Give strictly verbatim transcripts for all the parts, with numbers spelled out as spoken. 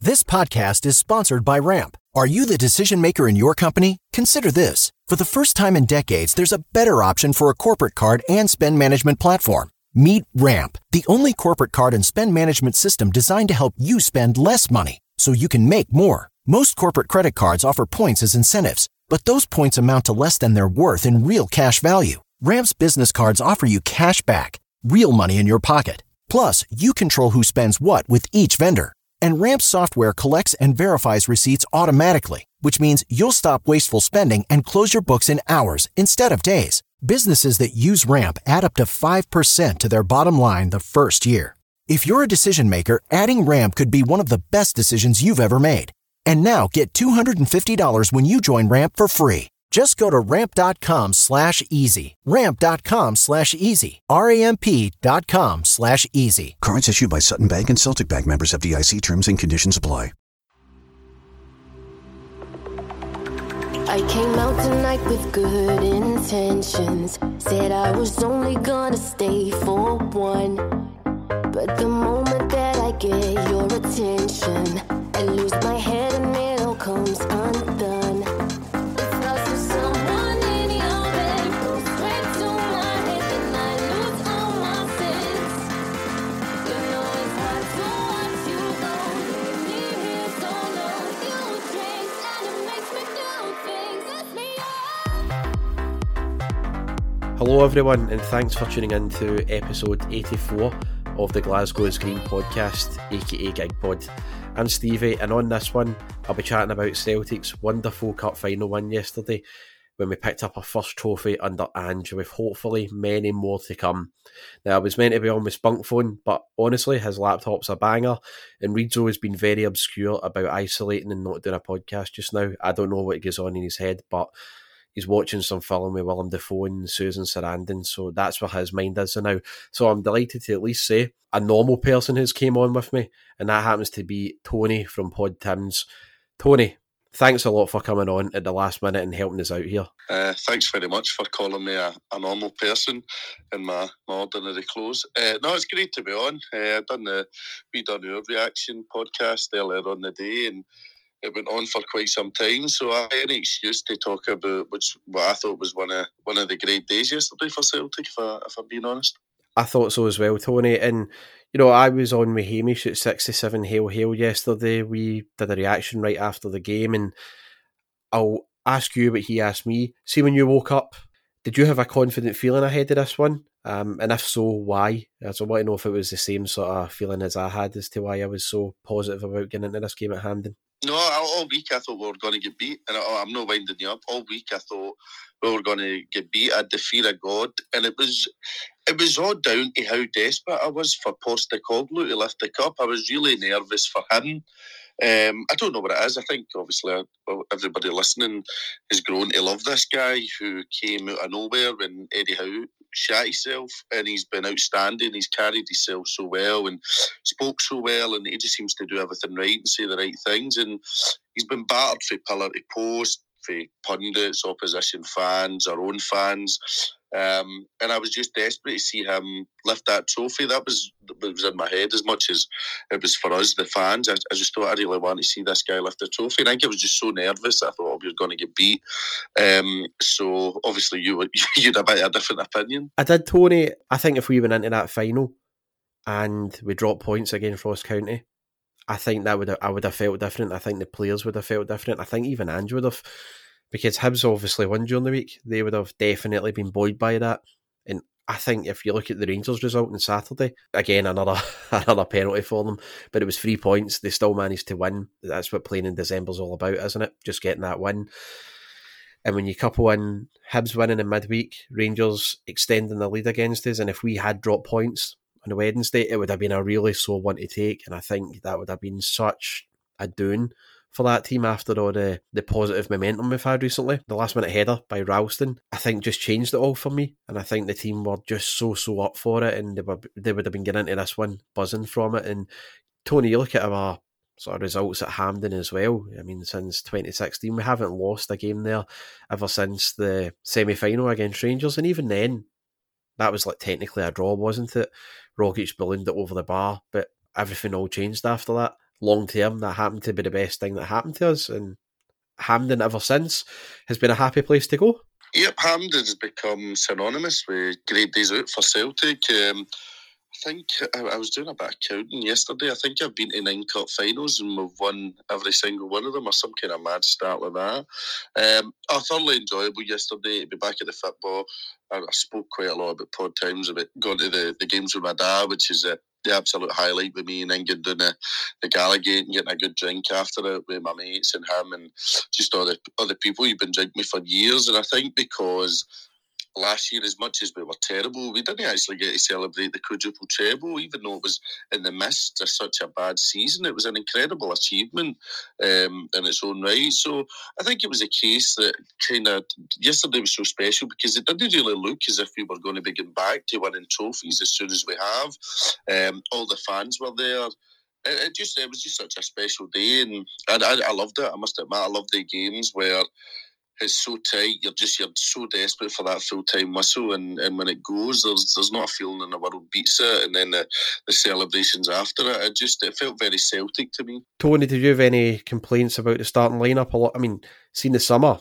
This podcast is sponsored by Ramp. Are you the decision maker in your company? Consider this. For the first time in decades, there's a better option for a corporate card and spend management platform. Meet Ramp, the only corporate card and spend management system designed to help you spend less money so you can make more. Most corporate credit cards offer points as incentives, but those points amount to less than their worth in real cash value. Ramp's business cards offer you cash back, real money in your pocket. Plus, you control who spends what with each vendor. And Ramp's software collects and verifies receipts automatically, which means you'll stop wasteful spending and close your books in hours instead of days. Businesses that use Ramp add up to five percent to their bottom line the first year. If you're a decision maker, adding Ramp could be one of the best decisions you've ever made. And now get two hundred fifty dollars when you join Ramp for free. Just go to ramp.com slash easy. Ramp.com slash easy. R-A-M-P dot com slash easy. Cards issued by Sutton Bank and Celtic Bank, members, F D I C. Terms and conditions apply. I came out tonight with good intentions. Said I was only gonna stay for one. But the moment that I get your attention, I lose my head and it all comes undone. Hello everyone, and thanks for tuning in to episode eighty-four of the Glasgow is Green podcast, aka GigPod. I'm Stevie, and on this one I'll be chatting about Celtic's wonderful cup final win yesterday when we picked up our first trophy under Ange, with hopefully many more to come. Now, I was meant to be on my spunk phone, but honestly his laptop's a banger, and Reidzo has been very obscure about isolating and not doing a podcast just now. I don't know what goes on in his head, but he's watching some film with Willem Dafoe and Susan Sarandon, so that's where his mind is now. So I'm delighted to at least say a normal person has came on with me, and that happens to be Tony from Pod Tims. Tony, thanks a lot for coming on at the last minute and helping us out here. Uh, thanks very much for calling me a, a normal person in my, my ordinary clothes. Uh, no, it's great to be on. Uh, I've done the We Done Our Reaction podcast earlier on the day, and it went on for quite some time, so I had any excuse to talk about which what I thought was one of one of the great days yesterday for Celtic, if, I, if I'm being honest. I thought so as well, Tony. And, you know, I was on with Hamish at sixty-seven Hail Hail yesterday. We did a reaction right after the game, and I'll ask you what he asked me. See, when you woke up, did you have a confident feeling ahead of this one? Um, and if so, why? So I want to know if it was the same sort of feeling as I had as to why I was so positive about getting into this game at Hampden. No, all week I thought we were going to get beat, and I'm not winding you up. All week I thought we were going to get beat. I had the fear of God, and it was it was all down to how desperate I was for Postecoglou to lift the cup. I was really nervous for him. Um, I don't know what it is. I think obviously everybody listening has grown to love this guy who came out of nowhere when Eddie Howe shat himself, and he's been outstanding. He's carried himself so well and spoke so well, and he just seems to do everything right and say the right things, and he's been battered for pillar to post, for pundits, opposition fans, our own fans, um, and I was just desperate to see him lift that trophy. That was, that was in my head as much as it was for us, the fans. I, I just thought I really want to see this guy lift the trophy. And I think I was just so nervous that I thought, oh, we were going to get beat. Um, so obviously you would, you'd have a different opinion. I did, Tony. I think if we went into that final and we dropped points against Ross County, I think that would have, I would have felt different. I think the players would have felt different. I think even Ange would have, because Hibs obviously won during the week. They would have definitely been buoyed by that. And I think if you look at the Rangers result on Saturday, again, another another penalty for them, but it was three points. They still managed to win. That's what playing in December's all about, isn't it? Just getting that win. And when you couple in Hibs winning in midweek, Rangers extending the lead against us, and if we had dropped points on a Wednesday, it would have been a really sore one to take, and I think that would have been such a doon for that team after all the, the positive momentum we've had recently. The last minute header by Ralston, I think, just changed it all for me, and I think the team were just so, so up for it, and they, were, they would have been getting into this one buzzing from it. And Tony, you look at our sort of results at Hampden as well. I mean, since twenty sixteen, we haven't lost a game there ever since the semi-final against Rangers, and even then, that was like technically a draw, wasn't it? Rogic ballooned it over the bar, but everything all changed after that. long term, that happened to be the best thing that happened to us. And Hampden, ever since, has been a happy place to go. Yep, Hampden has become synonymous with great days out for Celtic. Um, I think I, I was doing a bit of counting yesterday. I think I've been to nine cup finals and we've won every single one of them, or some kind of mad start like that. Um, I thoroughly enjoyable yesterday to be back at the football. I, I spoke quite a lot about pod times about going to the, the games with my dad, which is a the absolute highlight with me, and then getting down the, the Gallagate and getting a good drink after it with my mates and him and just all the other people who've been drinking me for years. And I think because last year, as much as we were terrible, we didn't actually get to celebrate the quadruple treble, even though it was in the midst of such a bad season. It was an incredible achievement um, in its own right. So I think it was a case that kind of yesterday was so special because it didn't really look as if we were going to be getting back to winning trophies as soon as we have. Um, all the fans were there. It, it just it was just such a special day, and I, I, I loved it. I must admit, I loved the games where it's so tight. You're just you're so desperate for that full time whistle, and, and when it goes, there's there's not a feeling in the world beats it, and then the, the celebrations after it. It just it felt very Celtic to me. Tony, did you have any complaints about the starting lineup? A lot. I mean, seen the summer,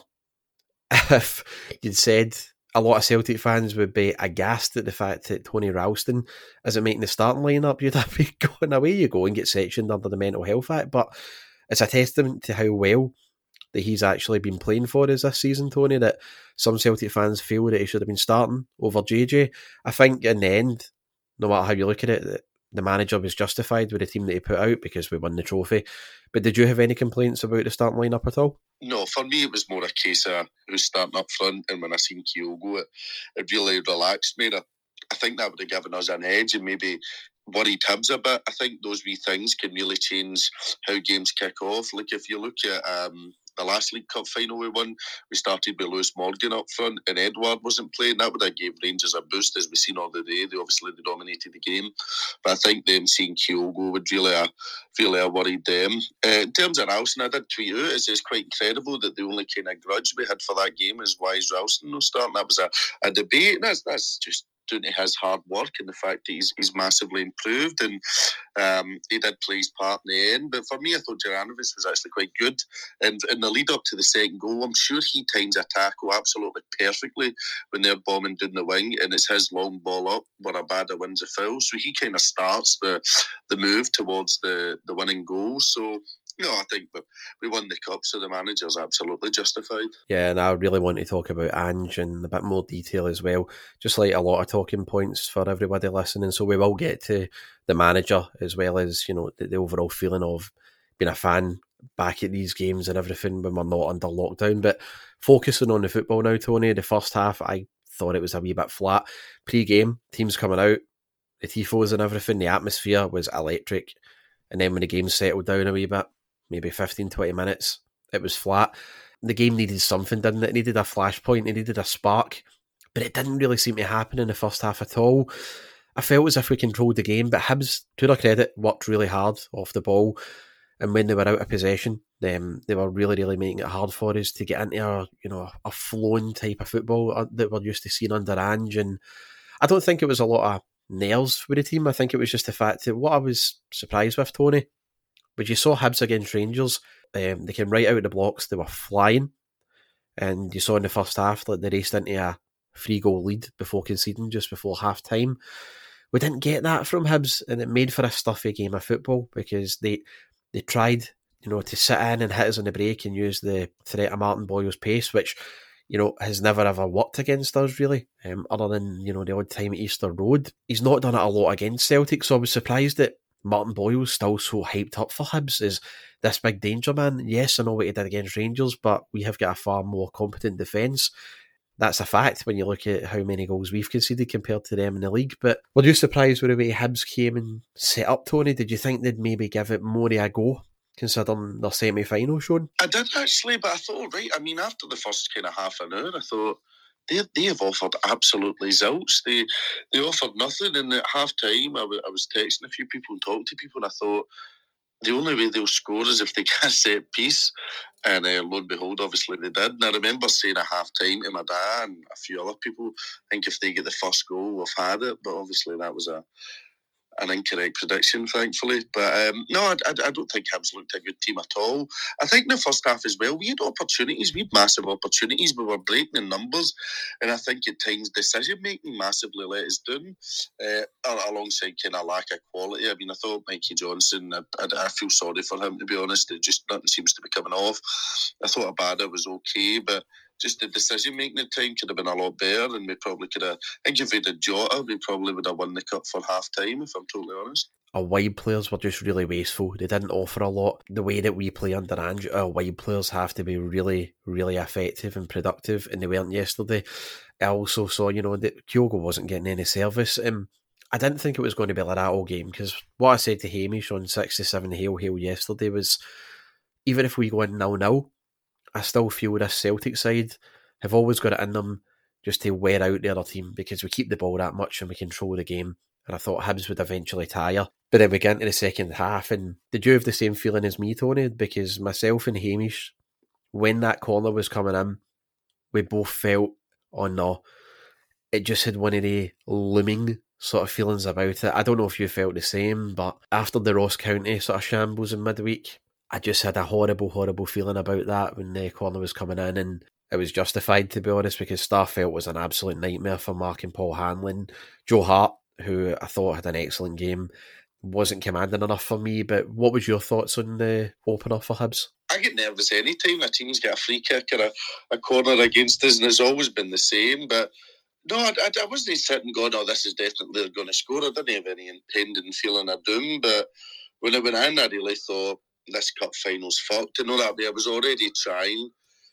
if you'd said a lot of Celtic fans would be aghast at the fact that Tony Ralston isn't making the starting lineup, you'd have been going away. You go and get sectioned under the Mental Health Act, but it's a testament to how well that he's actually been playing for us this season, Tony, that some Celtic fans feel that he should have been starting over J J. I think in the end, no matter how you look at it, the manager was justified with the team that he put out because we won the trophy. But did you have any complaints about the starting lineup at all? No, for me it was more a case of who's starting up front, and when I seen Kyogo, it, it really relaxed me. I think that would have given us an edge and maybe worried Hibs a bit. I think those wee things can really change how games kick off. Like if you look at um, the last League Cup final we won, we started with Lewis Morgan up front and Edouard wasn't playing. That would have gave Rangers a boost, as we've seen all the day. They obviously they dominated the game, but I think them seeing Kyogo would really have, really have worried them. Uh, in terms of Ralston, I did tweet out, it's, it's quite incredible that the only kind of grudge we had for that game is why is Ralston no starting. That was a, a debate, and that's, that's just due to his hard work and the fact that he's, he's massively improved, and um, he did play his part in the end. But for me, I thought Juranovic was actually quite good. And in the lead up to the second goal, I'm sure he times a tackle absolutely perfectly when they're bombing down the wing, and it's his long ball up where Abada wins a foul. So he kind of starts the the move towards the, the winning goal. So no, I think we won the cup, so the manager's absolutely justified. Yeah, and I really want to talk about Ange in a bit more detail as well. Just like a lot of talking points for everybody listening. So we will get to the manager as well as, you know, the, the overall feeling of being a fan back at these games and everything when we're not under lockdown. But focusing on the football now, Tony, the first half, I thought it was a wee bit flat. Pre-game, teams coming out, the tifos and everything, the atmosphere was electric. And then when the game settled down a wee bit, maybe fifteen, twenty minutes, it was flat. The game needed something, didn't it? It needed a flashpoint, it needed a spark, but it didn't really seem to happen in the first half at all. I felt as if we controlled the game, but Hibs, to their credit, worked really hard off the ball, and when they were out of possession, um, they were really, really making it hard for us to get into a, you know, a flowing type of football that we're used to seeing under Ange. And I don't think it was a lot of nerves with the team. I think it was just the fact that what I was surprised with, Tony, but you saw Hibs against Rangers, um, they came right out of the blocks, they were flying, and you saw in the first half that they raced into a three-goal lead before conceding, just before half-time. We didn't get that from Hibs, and it made for a stuffy game of football because they they tried, you know, to sit in and hit us on the break and use the threat of Martin Boyle's pace, which, you know, has never ever worked against us really, um, other than, you know, the odd time at Easter Road. He's not done it a lot against Celtic, so I was surprised that Martin Boyle's still so hyped up for Hibs as this big danger man. Yes, I know what he did against Rangers, but we have got a far more competent defence. That's a fact when you look at how many goals we've conceded compared to them in the league. But were you surprised with the way Hibs came and set up, Tony? Did you think they'd maybe give it more of a go, considering their semi-final, Sean? I did actually, but I thought, right, I mean, after the first kind of half an hour, I thought, They they have offered absolutely zilch. They they offered nothing. And at half time, I, w- I was texting a few people and talking to people, and I thought the only way they'll score is if they get a set piece. And uh, lo and behold, obviously they did. And I remember saying at half time to my dad and a few other people, I think if they get the first goal, we've had it. But obviously that was a an incorrect prediction, thankfully. But um, no, I, I, I don't think Hibs looked a good team at all. I think in the first half as well, we had opportunities, we had massive opportunities, we were breaking in numbers, and I think at times decision-making massively let us down, uh, alongside kind of lack of quality. I mean, I thought Mikey Johnson, I, I, I feel sorry for him, to be honest. It just, nothing seems to be coming off. I thought Abada was okay, but just the decision making at time could have been a lot better, and we probably could have. I think if we'd had Jota, we probably would have won the cup for half time, if I'm totally honest. Our wide players were just really wasteful. They didn't offer a lot. The way that we play under Andrew, our wide players have to be really, really effective and productive, and they weren't yesterday. I also saw, you know, that Kyogo wasn't getting any service. Um, I didn't think it was going to be like that all game, because what I said to Hamish on sixty-seven Hail Hail yesterday was, even if we go in nil nil, I still feel this Celtic side have always got it in them just to wear out the other team, because we keep the ball that much and we control the game. And I thought Hibs would eventually tire. But then we get into the second half, and did you have the same feeling as me, Tony? Because myself and Hamish, when that corner was coming in, we both felt, oh no, it just had one of the looming sort of feelings about it. I don't know if you felt the same, but after the Ross County sort of shambles in midweek, I just had a horrible, horrible feeling about that when the corner was coming in, and it was justified, to be honest, because Starfelt was an absolute nightmare for Mark and Paul Hanlon. Joe Hart, who I thought had an excellent game, wasn't commanding enough for me. But what was your thoughts on the opener for Hibs? I get nervous any time a team's got a free kick or a, a corner against us, and it's always been the same. But no, I, I, I wasn't sitting going, oh, this is definitely going to score. I didn't have any impending feeling of doom. But when I went in, I really thought, this cup final's fucked. To know that way, I was already trying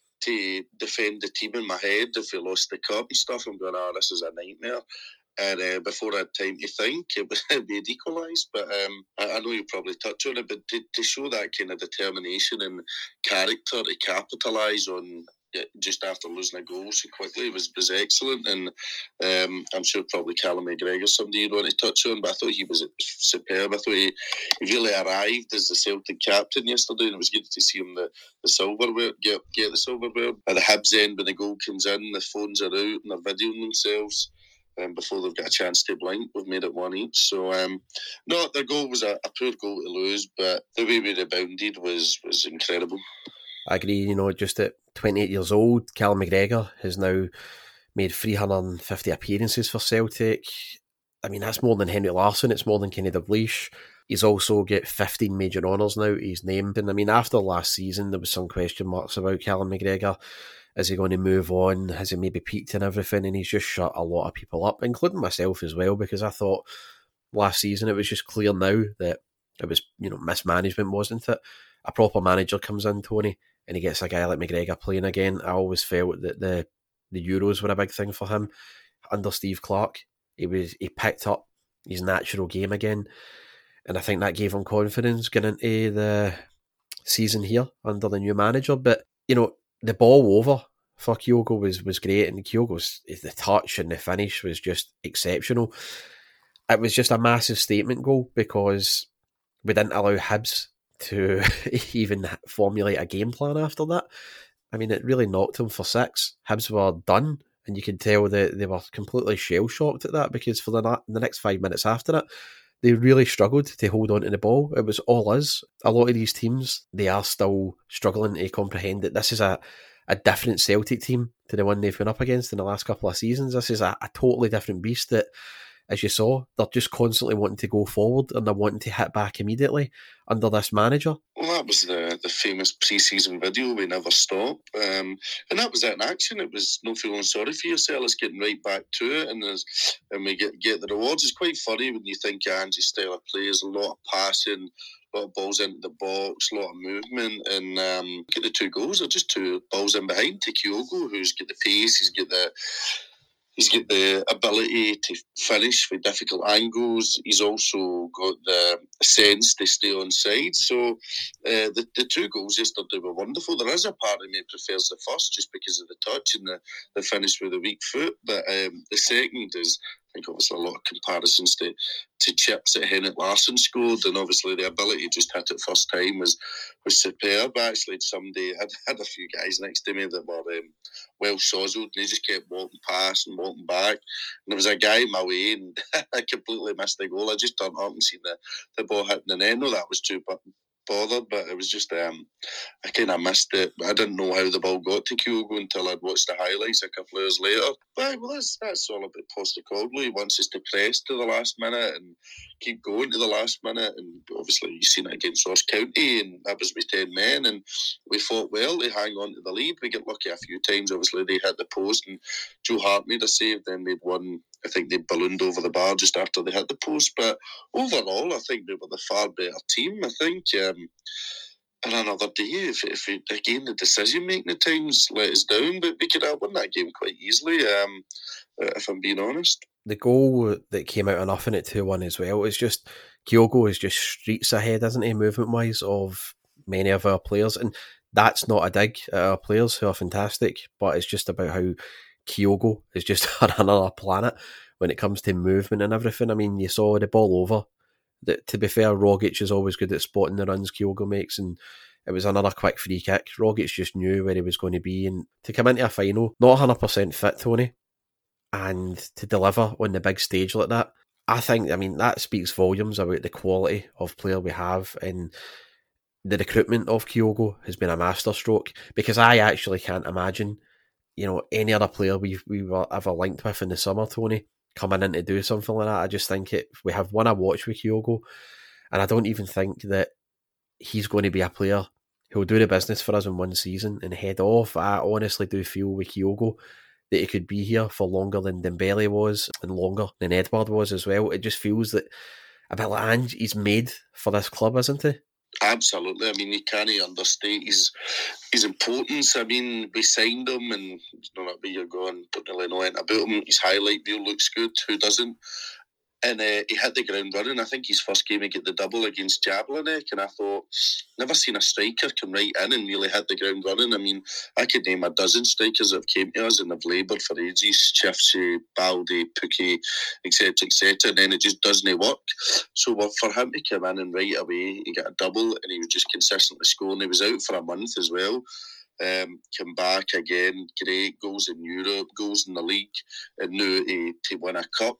to defend the team in my head if we lost the cup and stuff. I'm going, oh, this is a nightmare. And uh, before I had time to think, it was made equalised. But um, I, I know you probably touch on it, but to, to show that kind of determination and character to capitalise on just after losing a goal so quickly was, was excellent. And um, I'm sure probably Callum McGregor somebody you'd want to touch on, but I thought he was superb. I thought he, he really arrived as the Celtic captain yesterday, and it was good to see him the, the silverware, get, get the silverware. At the Hibs end, when the goal comes in, the phones are out and they're videoing themselves. Um, before they've got a chance to blink, we've made it one each. So, um, no, their goal was a, a poor goal to lose, but the way we rebounded was, was incredible. I agree, you know, just at twenty-eight years old, Callum McGregor has now made three hundred fifty appearances for Celtic. I mean, that's more than Henrik Larsson, it's more than Kenny Dalglish. He's also got fifteen major honours now he's named. And I mean, after last season, there was some question marks about Callum McGregor. Is he going to move on? Has he maybe peaked and everything? And he's just shut a lot of people up, including myself as well, because I thought last season it was just clear now that it was, you know, mismanagement, wasn't it? A proper manager comes in, Tony, and he gets a guy like McGregor playing again. I always felt that the the Euros were a big thing for him. Under Steve Clarke, he was he picked up his natural game again, and I think that gave him confidence going into the season here under the new manager. But, you know, the ball over for Kyogo was, was great, and Kyogo's the touch and the finish was just exceptional. It was just a massive statement goal because we didn't allow Hibs to even formulate a game plan after that. I mean, it really knocked them for six. Hibs were done, and you could tell that they were completely shell-shocked at that, because for the, na- the next five minutes after it, they really struggled to hold on to the ball. It was all us. A lot of these teams, they are still struggling to comprehend that this is a, a different Celtic team to the one they've been up against in the last couple of seasons. This is a, a totally different beast that, as you saw, they're just constantly wanting to go forward and they're wanting to hit back immediately under this manager. Well, that was the, the famous pre-season video, We Never Stop. Um, and that was it in action. It was no feeling sorry for yourself. It's getting right back to it. And and we get, get the rewards. It's quite funny when you think of Angie's style of play. There's a lot of passing, a lot of balls into the box, a lot of movement. And um, get the two goals. They're just two balls in behind to Kyogo, who's got the pace, he's got the... He's got the ability to finish with difficult angles. He's also got the sense to stay on side. So uh, the, the two goals yesterday were wonderful. There is a part of me prefers the first just because of the touch and the, the finish with the weak foot. But um, the second is think obviously a lot of comparisons to, to chips that Henrik Larsson scored, and obviously the ability to just hit it first time was was superb. Actually, somebody had had a few guys next to me that were um, well sozzled, and they just kept walking past and walking back. And there was a guy in my way, and I completely missed the goal. I just turned up and seen the, the ball hitting the net. No, that was too bothered, but it was just um, I kind of missed it. I didn't know how the ball got to Kyogo until I'd watched the highlights a couple of years later. But well, that's that's all about Postecoglou. He wants us to press to the last minute and keep going to the last minute. And obviously, you've seen it against Ross County, and that was with ten men, and we fought well to hang on to the lead. We got lucky a few times. Obviously, they hit the post, and Joe Hart made a save. Then they'd won. I think they ballooned over the bar just after they hit the post. But overall, I think they were the far better team. I think. Um, And another day, if, if it, again the decision making at times let us down, but we could have won that game quite easily. Um, if I'm being honest, the goal that came out of nothing at two one as well is just Kyogo is just streets ahead, isn't he, movement wise, of many of our players, and that's not a dig at our players who are fantastic, but it's just about how Kyogo is just on another planet when it comes to movement and everything. I mean, you saw the ball over. That, to be fair, Rogic is always good at spotting the runs Kyogo makes, and it was another quick free kick. Rogic just knew where he was going to be, and to come into a final, not one hundred percent fit, Tony, and to deliver on the big stage like that, I think, I mean, that speaks volumes about the quality of player we have, and the recruitment of Kyogo has been a masterstroke, because I actually can't imagine, you know, any other player we we were ever linked with in the summer, Tony, coming in to do something like that. I just think it. We have won a watch with Kyogo, and I don't even think that he's going to be a player who will do the business for us in one season and head off. I honestly do feel with Kyogo that he could be here for longer than Dembele was and longer than Edouard was as well. It just feels that a bit like Ange, he's made for this club, isn't he? Absolutely. I mean, you can't understate his his importance. I mean, we signed him, and you know, that way you're going, don't really know anything about him. His highlight reel looks good. Who doesn't? And uh, he hit the ground running. I think his first game he got the double against Jablonec, and I thought, never seen a striker come right in and really hit the ground running. I mean, I could name a dozen strikers that have came to us and have laboured for ages, Chifsey, Baldi, Pukki, et cetera, et cetera, and then it just doesn't work. So well, for him to come in and right away, he got a double, and he was just consistently scoring. He was out for a month as well. Um, come back again, great, goals in Europe, goals in the league, and now to, to win a cup.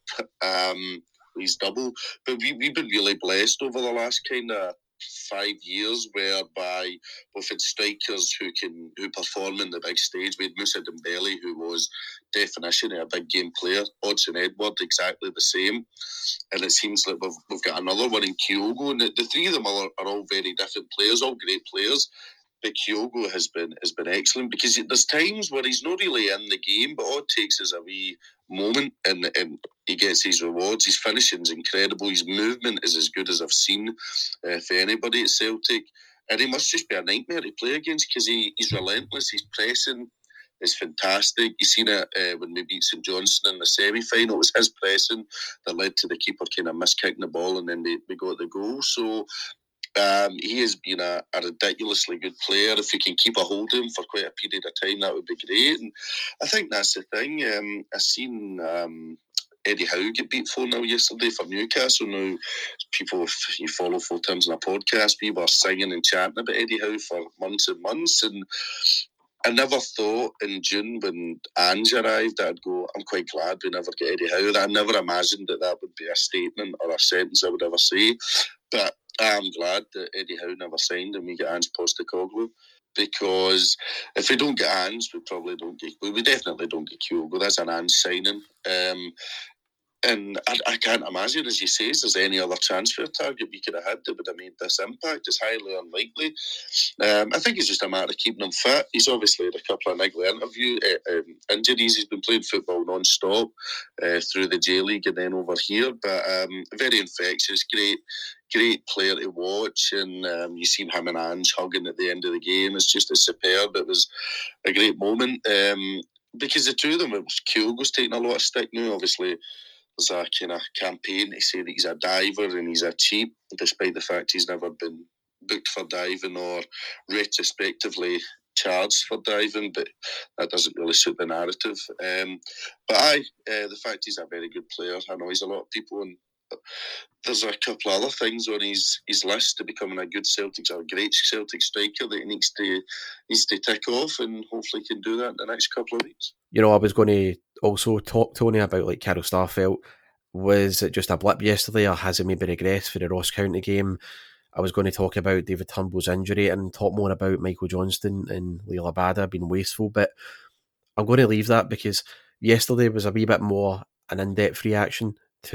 Um, he's double. But we, we've been really blessed over the last kind of five years whereby we've had strikers who can who perform in the big stage. We had Moussa Dembele, who was definition of a big game player. Odsonne Edouard, exactly the same. And it seems like we've, we've got another one in Kyogo. And the, the three of them are, are all very different players, all great players. But Kyogo has been has been excellent, because there's times where he's not really in the game, but all it takes is a wee moment and, and he gets his rewards. His finishing's incredible. His movement is as good as I've seen uh, for anybody at Celtic. And he must just be a nightmare to play against, because he, he's relentless. His pressing is fantastic. You've seen it uh, when we beat St Johnstone in the semi-final. It was his pressing that led to the keeper kind of miskicking the ball, and then we, we got the goal. So Um, he has been a, a ridiculously good player. If we can keep a hold of him for quite a period of time, that would be great. And I think that's the thing. Um, I've seen um, Eddie Howe get beat four nil yesterday for Newcastle. Now, people, if you follow Four Times on a podcast, we were singing and chanting about Eddie Howe for months and months. And I never thought in June when Ange arrived that I'd go, I'm quite glad we never get Eddie Howe. I never imagined that that would be a statement or a sentence I would ever say. But I'm glad that Eddie Howe never signed and we get Ange Postecoglou, because if we don't get Ange, we probably don't get, we definitely don't get Kyogo. That's an Ange signing. Um, and I, I can't imagine, as you say, there's any other transfer target we could have had that would have made this impact. It's highly unlikely. Um, I think it's just a matter of keeping him fit. He's obviously had a couple of niggly interview uh, um, injuries. He's been playing football non-stop uh, through the J League and then over here. But um, very infectious, great, great player to watch. And um, you've seen him and Ange hugging at the end of the game. It's just a superb. It was a great moment. Um, because the two of them, it was Kyogo's taking a lot of stick now, obviously. There's a kind of campaign to say that he's a diver and he's a cheat, despite the fact he's never been booked for diving or retrospectively charged for driving, but that doesn't really suit the narrative. Um, but aye, uh, the fact he's a very good player, I know he's a lot of people, and there's a couple of other things on his, his list to becoming a good Celtics or a great Celtic striker that he needs to needs to tick off, and hopefully can do that in the next couple of weeks. You know, I was going to also talk, Tony, about like Carol Starfelt. Was it just a blip yesterday, or has it maybe regressed for the Ross County game? I was going to talk about David Turnbull's injury and talk more about Michael Johnston and Liel Abada being wasteful, but I'm going to leave that because yesterday was a wee bit more an in-depth reaction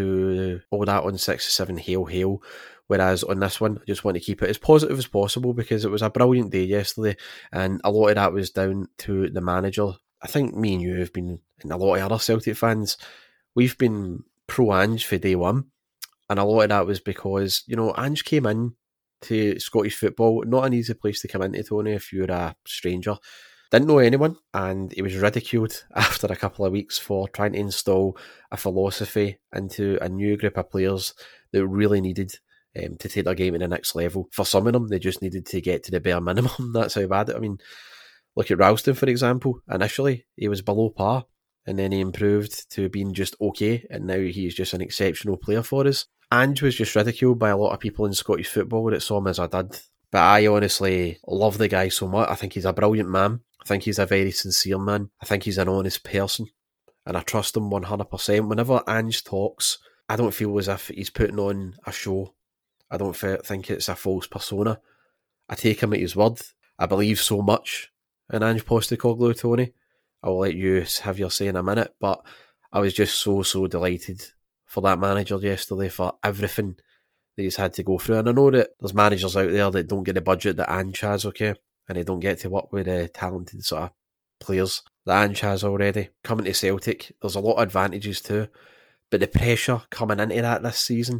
to all that on six to seven hail hail, whereas on this one I just want to keep it as positive as possible because it was a brilliant day yesterday, and a lot of that was down to the manager. I think me and you have been, and a lot of other Celtic fans, we've been pro Ange for day one, and a lot of that was because, you know, Ange came in to Scottish football, not an easy place to come into, Tony, if you're a stranger. Didn't know anyone, and he was ridiculed after a couple of weeks for trying to install a philosophy into a new group of players that really needed um, to take their game to the next level. For some of them, they just needed to get to the bare minimum. That's how bad it. I mean, look at Ralston, for example. Initially, he was below par, and then he improved to being just okay, and now he's just an exceptional player for us. Ange was just ridiculed by a lot of people in Scottish football that saw him as a dud. But I honestly love the guy so much. I think he's a brilliant man. I think he's a very sincere man. I think he's an honest person. And I trust him one hundred percent. Whenever Ange talks, I don't feel as if he's putting on a show. I don't think it's a false persona. I take him at his word. I believe so much in Ange Postecoglou, Tony. I will let you have your say in a minute. But I was just so, so delighted for that manager yesterday, for everything that he's had to go through. And I know that there's managers out there that don't get the budget that Ange has, okay, and they don't get to work with uh, talented sort of players that Ange has already. Coming to Celtic, there's a lot of advantages too, but the pressure coming into that this season,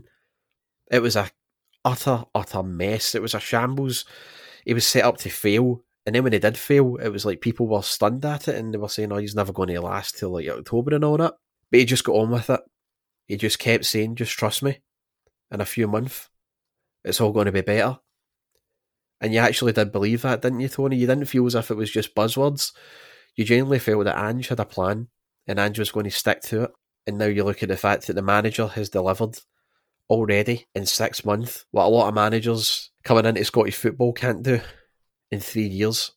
it was a utter, utter mess. It was a shambles. He was set up to fail, and then when he did fail, it was like people were stunned at it, and they were saying, oh, he's never going to last till like October and all that. But he just got on with it. He just kept saying, just trust me, in a few months, it's all going to be better. And you actually did believe that, didn't you, Tony? You didn't feel as if it was just buzzwords. You genuinely felt that Ange had a plan, and Ange was going to stick to it. And now you look at the fact that the manager has delivered already in six months, what a lot of managers coming into Scottish football can't do in three years.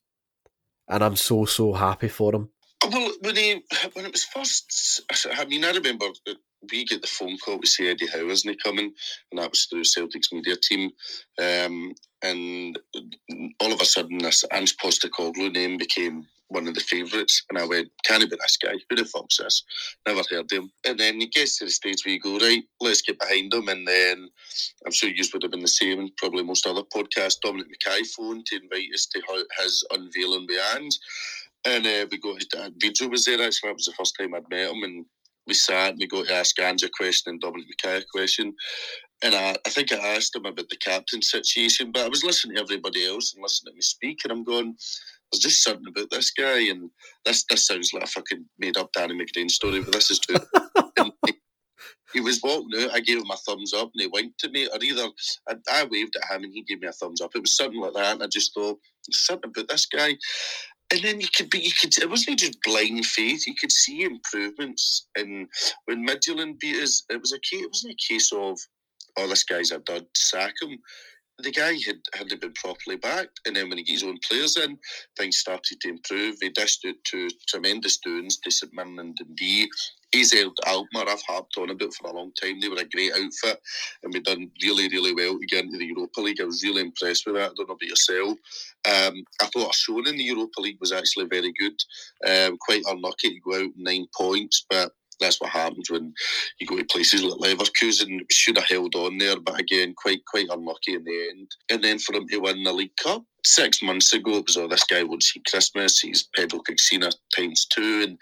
And I'm so, so happy for him. Well, when he when it was first, I mean, I remember we get the phone call to say Eddie Howe isn't he coming, and that was through Celtic's media team, um, and all of a sudden this Ange Postecoglou name became one of the favourites, and I went, can't it be this guy? Who the fuck's this? Never heard of him. And then he gets to the stage where you go, right, let's get behind him, and then I'm sure you would have been the same, and probably most other podcasts. Dominic Mackay phoned to invite us to his unveiling with Ange. And uh, we got his dad, Vidro was there actually, that was the first time I'd met him, and we sat and we got to ask Ange a question and Dominic Mackay a question. And I, I think I asked him about the captain situation, but I was listening to everybody else and listening to me speak, and I'm going, there's just something about this guy, and this this sounds like a fucking made up Danny McGrain story, but this is true. And he, he was walking out, I gave him a thumbs up, and he winked at me, or either I, I waved at him and he gave me a thumbs up. It was something like that, and I just thought, there's something about this guy. And then you could be, you could, it wasn't just blind faith, you could see improvements. And when Midtjylland beat us, it was a case, it wasn't a case of, oh, this guy's a dud, sack him. The guy had hadn't been properly backed, and then when he gets his own players in, things started to improve. He dished out two tremendous doings to St Mirren and Dundee. He's held Alkmaar, I've harped on about for a long time. They were a great outfit, and we've done really, really well to get into the Europa League. I was really impressed with that. I don't know about yourself. Um, I thought our showing in the Europa League was actually very good. Um, quite unlucky to go out nine points, but that's what happens when you go to places like Leverkusen. We should have held on there, but again, quite quite unlucky in the end. And then for him to win the League Cup six months ago, it was, oh, this guy won't see Christmas. He's Pedro Caixinha times two, and,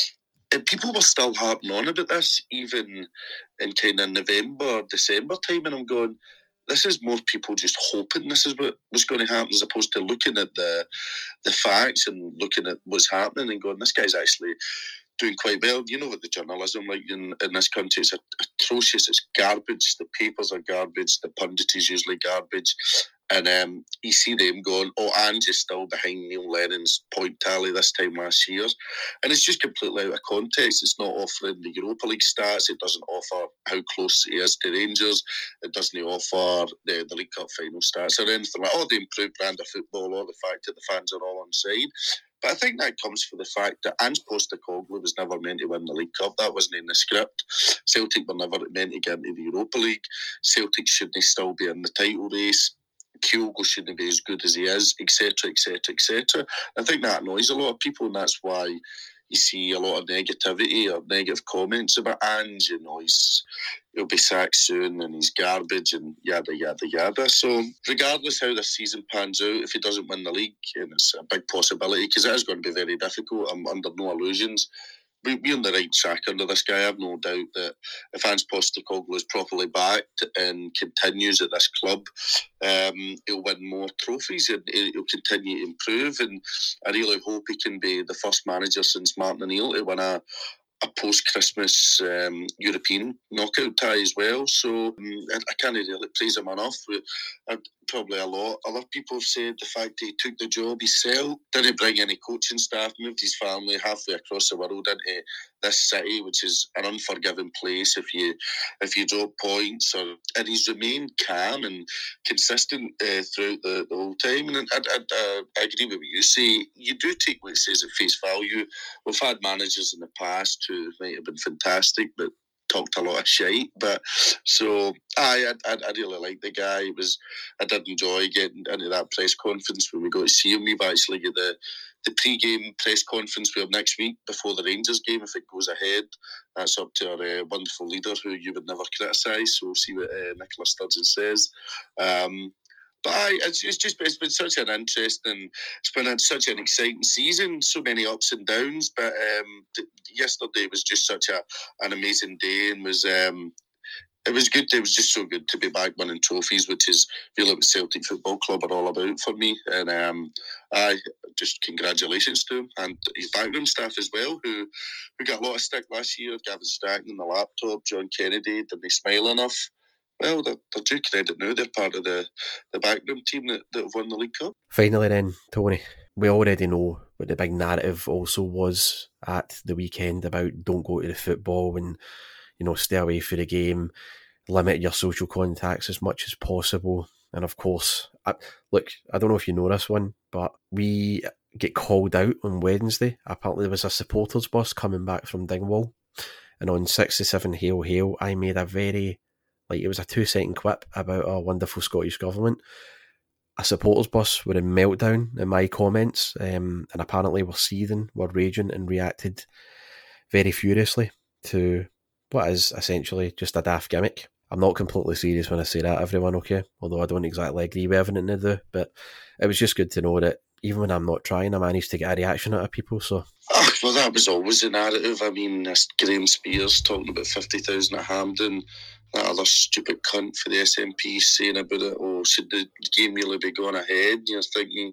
and people were still harping on about this, even in kind of November, December time. And I'm going, this is more people just hoping this is what was going to happen, as opposed to looking at the the facts and looking at what's happening and going, this guy's actually doing quite well. You know what the journalism like in, in this country is atrocious. It's garbage. The papers are garbage. The pundit is usually garbage. And um, you see them going, oh, Ange is still behind Neil Lennon's point tally this time last year. And it's just completely out of context. It's not offering the Europa League stats. It doesn't offer how close he is to Rangers. It doesn't offer the, the League Cup final stats or anything like, oh, the improved brand of football or the fact that the fans are all on side. But I think that comes from the fact that Ange Postecoglou was never meant to win the League Cup. That wasn't in the script. Celtic were never meant to get into the Europa League. Celtic shouldn't still be in the title race. Kyogo shouldn't be as good as he is, et cetera, et cetera, et cetera. I think that annoys a lot of people, and that's why you see a lot of negativity or negative comments about Ange. You know, he's he'll be sacked soon, and he's garbage, and yada yada yada. So, regardless how this season pans out, if he doesn't win the league, and it's a big possibility because it is going to be very difficult. I'm under no illusions. We're on the right track under this guy. I have no doubt that if Ange Postecoglou is properly backed and continues at this club, um, he'll win more trophies and he'll continue to improve. And I really hope he can be the first manager since Martin O'Neill to win a, a post-Christmas um, European knockout tie as well. So um, I, I can't really praise him enough. We, I, probably a lot. Other people have said the fact that he took the job himself, didn't bring any coaching staff, moved his family halfway across the world into this city, which is an unforgiving place if you if you drop points. Or and he's remained calm and consistent uh, throughout the, the whole time. And I, I, I, I agree with what you say. You do take what it says at face value. We've had managers in the past who might have been fantastic, but talked a lot of shite. But so I, I, I really like the guy. It was I did enjoy getting into that press conference when we got to see him. We've actually got the the pre-game press conference we have next week before the Rangers game if it goes ahead. That's up to our uh, wonderful leader who you would never criticise. So we'll see what uh, Nicola Sturgeon says. Um, But aye, it's, it's just it's been such an interesting, it's been such an exciting season, so many ups and downs. But um, th- yesterday was just such a an amazing day, and was um, it was good. It was just so good to be back winning trophies, which is really what Celtic Football Club are all about for me. And um, I just congratulations to him and his backroom staff as well, who who got a lot of stick last year. Gavin Stacken on the laptop, John Kennedy, did they smile enough? Well, they're, they're due credit now. They're part of the, the backroom team that, that have won the League Cup. Finally then, Tony, we already know what the big narrative also was at the weekend about don't go to the football and, you know, stay away for the game, limit your social contacts as much as possible. And of course, I, look, I don't know if you know this one, but we get called out on Wednesday. Apparently there was a supporters bus coming back from Dingwall, and on sixty-seven Hail Hail, I made a very... Like, it was a two-second quip about our wonderful Scottish Government. A supporters bus were in meltdown in my comments, um, and apparently were seething, were raging, and reacted very furiously to what is essentially just a daft gimmick. I'm not completely serious when I say that, everyone, okay? Although I don't exactly agree with everything they do, but it was just good to know that even when I'm not trying, I managed to get a reaction out of people, so... Oh, well, that was always the narrative. I mean, this Graham Spears talking about fifty thousand at Hampden, that other stupid cunt for the S N P saying about it, oh, should the game really be going ahead? You're thinking...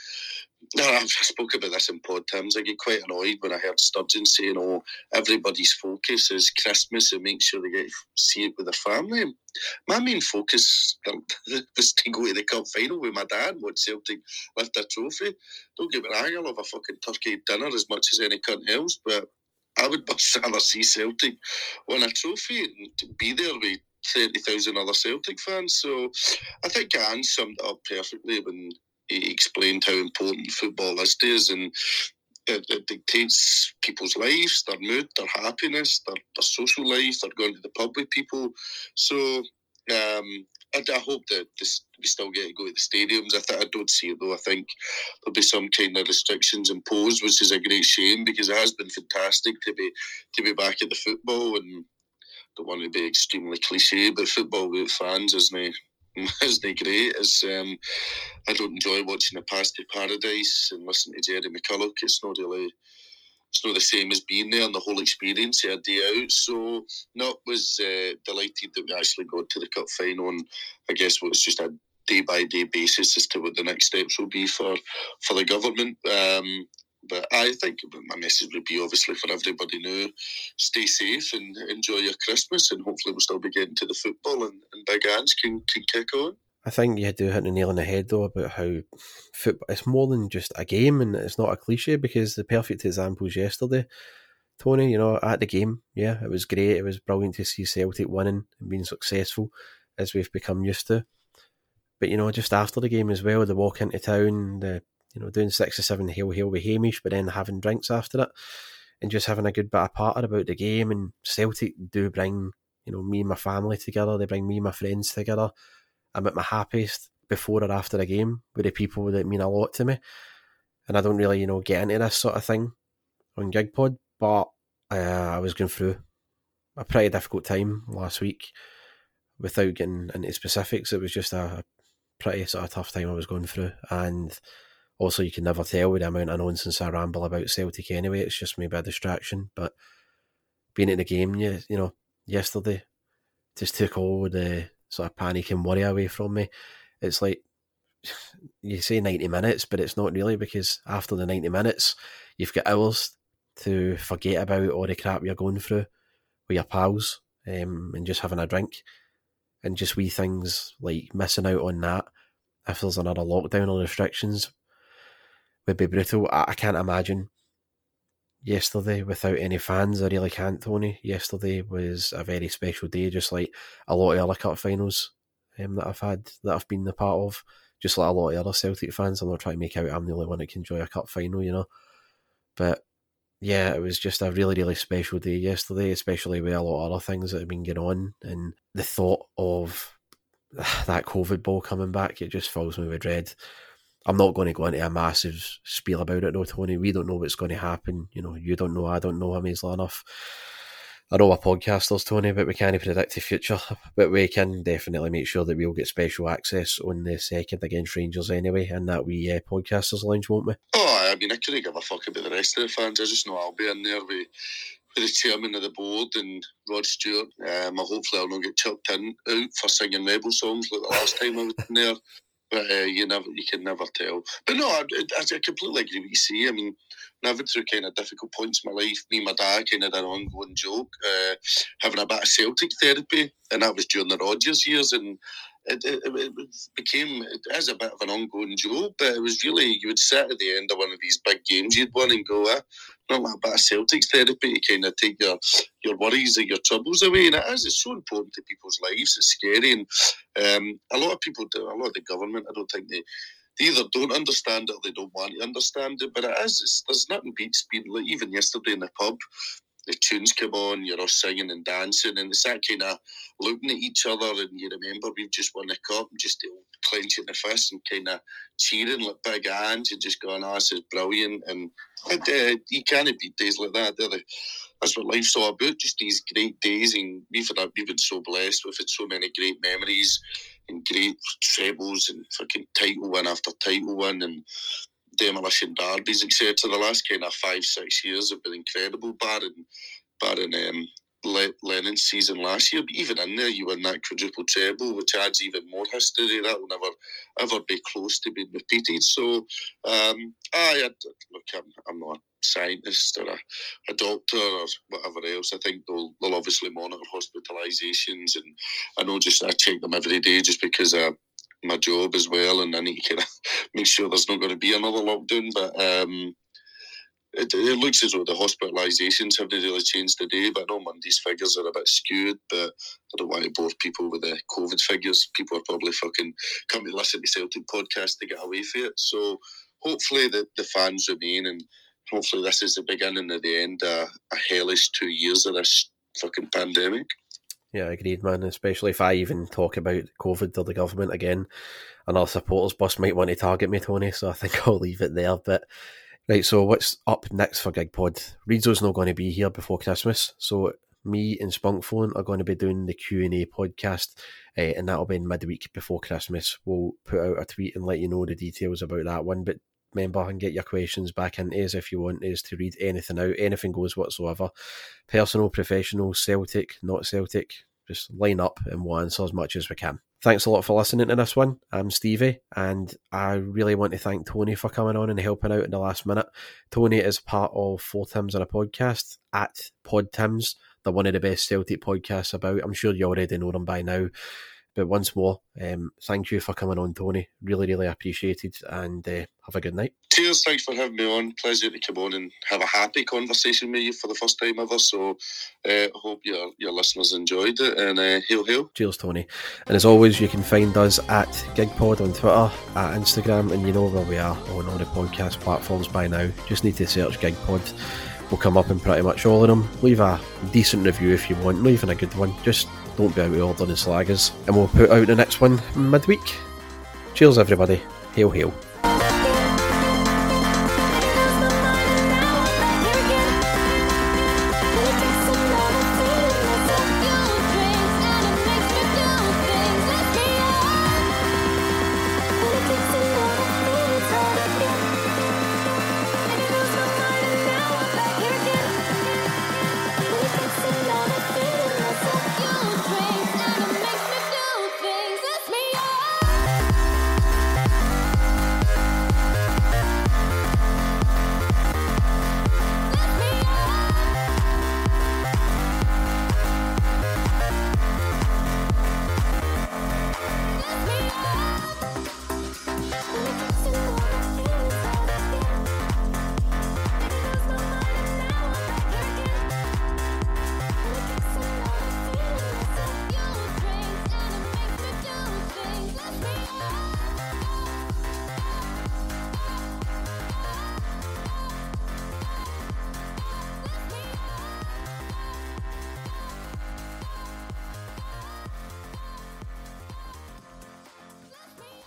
No, I've spoke about this in pod times. I get quite annoyed when I heard Sturgeon saying, oh, everybody's focus is Christmas and make sure they get to see it with their family. My main focus was to go to the cup final with my dad and watch Celtic lift a trophy. Don't get me wrong, I love a fucking turkey dinner as much as any cunt else, but I would much rather see Celtic win a trophy and be there with thirty thousand other Celtic fans. So I think Anne summed it up perfectly when he explained how important football is to us, and it, it dictates people's lives, their mood, their happiness, their, their social life, they're going to the pub with people. So um, I, I hope that this, we still get to go to the stadiums. I, th- I don't see it though. I think there'll be some kind of restrictions imposed, which is a great shame because it has been fantastic to be to be back at the football. And I don't want to be extremely cliche, but football with fans isn't isn't great. It's, um, I don't enjoy watching the Path to Paradise and listening to Jerry McCulloch. It's not really, it's not the same as being there and the whole experience a day out. So, no, was uh, delighted that we actually got to the cup final, and I guess it was just a day by day basis as to what the next steps will be for for the government. Um, But I think my message would be obviously for everybody now, stay safe and enjoy your Christmas, and hopefully we'll still be getting to the football and, and Big Ange can, can kick on. I think you do hit the nail on the head though about how football, it's more than just a game, and it's not a cliche, because the perfect example is yesterday, Tony, you know, at the game, yeah, it was great, it was brilliant to see Celtic winning and being successful, as we've become used to. But, you know, just after the game as well, the walk into town, the, you know, doing six or seven hail hail with Hamish, but then having drinks after it, and just having a good bit of patter about the game. And Celtic do bring, you know, me and my family together, they bring me and my friends together. I'm at my happiest before or after a game with the people that mean a lot to me. And I don't really, you know, get into this sort of thing on GigPod, but uh, I was going through a pretty difficult time last week. Without getting into specifics, it was just a pretty sort of tough time I was going through. And also, you can never tell with the amount of nonsense I ramble about Celtic anyway. It's just maybe a distraction. But being in the game, you, you know, yesterday just took all the sort of panic and worry away from me. It's like, you say ninety minutes, but it's not really, because after the ninety minutes, you've got hours to forget about all the crap you're going through with your pals, um, and just having a drink. And just wee things like missing out on that, if there's another lockdown or restrictions, would be brutal. I, I can't imagine yesterday without any fans. I really can't, Tony. Yesterday was a very special day, just like a lot of other cup finals um, that I've had, that I've been a part of. Just like a lot of other Celtic fans. I'm not trying to make out I'm the only one that can enjoy a cup final, you know. But yeah, it was just a really, really special day yesterday, especially with a lot of other things that have been going on. And the thought of that COVID ball coming back, it just fills me with dread. I'm not going to go into a massive spiel about it though, Tony. We don't know what's going to happen. You know, you don't know, I don't know, I'm easily enough. I know we're podcasters, Tony, but we can't predict the future. But we can definitely make sure that we'll get special access on the second against Rangers anyway, and that we uh, podcasters lounge, won't we? Oh, I mean, I couldn't give a fuck about the rest of the fans. I just know I'll be in there with, with the chairman of the board and Rod Stewart. Um, hopefully I'll not get chucked in out for singing Rebel songs like the last time I was in there. But uh, you never, you can never tell. But no, I, I, I completely agree with you see. I mean, I've been through kind of difficult points in my life. Me and my dad kind of did an ongoing joke, uh, having a bit of Celtic therapy, and that was during the Rodgers years, and it, it, it became, it is a bit of an ongoing joke, but it was really, you would sit at the end of one of these big games you'd won and go, eh, not like a bit of Celtics therapy to kind of take your, your worries and your troubles away, and it is, it's so important to people's lives, it's scary, and um, a lot of people do, a lot of the government, I don't think they, they either don't understand it or they don't want to understand it, but it is, it's, there's nothing beats being, like even yesterday in the pub, the tunes come on, you're all singing and dancing, and it's that kind of looking at each other, and you remember we've just won the cup, and just clenching the fist and kind of cheering like big hands and just going, oh, this is brilliant, and it, uh, you can't beat days like that. The, that's what life's all about, just these great days, and we've, had, we've been so blessed, we've had so many great memories and great trebles and fucking title win after title win, and demolition derbies, et cetera. The last kind of five, six years have been incredible, barring, barring um, Le- Lennon's season last year. But even in there, you win that quadruple treble, which adds even more history. That will never, ever be close to being repeated. So, um, I, look, I'm, I'm not a scientist or a, a doctor or whatever else. I think they'll, they'll obviously monitor hospitalisations, and I know just I check them every day just because uh, my job as well, and I need to kind of make sure there's not going to be another lockdown. But um, it, it looks as though the hospitalisations haven't really changed today. But I know Monday's figures are a bit skewed. But I don't want to bore people with the COVID figures. People are probably fucking coming to listen to Celtic podcast to get away from it. So hopefully the, the fans remain, and hopefully this is the beginning of the end of a hellish two years of this fucking pandemic. Yeah, agreed, man. Especially if I even talk about COVID or the government again, and our supporters bus might want to target me, Tony. So I think I'll leave it there. But right, so what's up next for GigPod? Reezo's not going to be here before Christmas, so me and Spunkphone are going to be doing the Q and A podcast, uh, and that'll be in midweek before Christmas. We'll put out a tweet and let you know the details about that one. But remember, and get your questions back into us if you want us to read anything out. Anything goes whatsoever. Personal, professional, Celtic, not Celtic. Just line up and we'll answer as much as we can. Thanks a lot for listening to this one. I'm Stevie, and I really want to thank Tony for coming on and helping out in the last minute. Tony is part of Four Tims on a podcast at Pod Tims. They're one of the best Celtic podcasts about. I'm sure you already know them by now. But once more, um, thank you for coming on, Tony. Really, really appreciated, and uh, have a good night. Cheers, thanks for having me on. Pleasure to come on and have a happy conversation with you for the first time ever. So I uh, hope your your listeners enjoyed it, and uh, hail, hail. Cheers, Tony. And as always, you can find us at GigPod on Twitter, at Instagram, and you know where we are on all the podcast platforms by now. Just need to search GigPod. We'll come up in pretty much all of them. Leave a decent review if you want, not even a good one. Just don't be out of order and slag us. And we'll put out the next one midweek. Cheers, everybody. Hail, hail.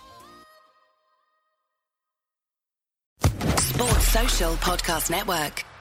Sports Social Podcast Network.